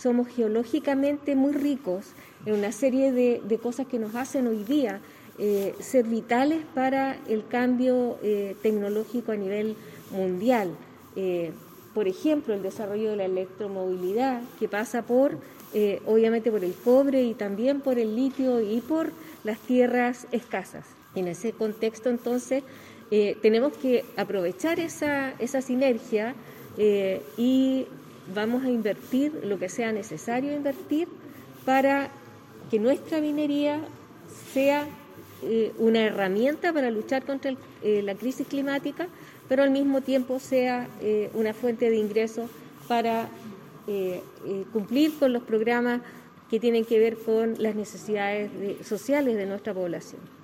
somos geológicamente muy ricos en una serie de cosas que nos hacen hoy día ser vitales para el cambio tecnológico a nivel mundial. Por ejemplo, el desarrollo de la electromovilidad, que pasa obviamente por el cobre y también por el litio y por las tierras escasas. En ese contexto, entonces, tenemos que aprovechar esa sinergia y vamos a invertir lo que sea necesario invertir para que nuestra minería sea una herramienta para luchar contra la crisis climática, pero al mismo tiempo sea una fuente de ingresos para cumplir con los programas que tienen que ver con las necesidades sociales de nuestra población.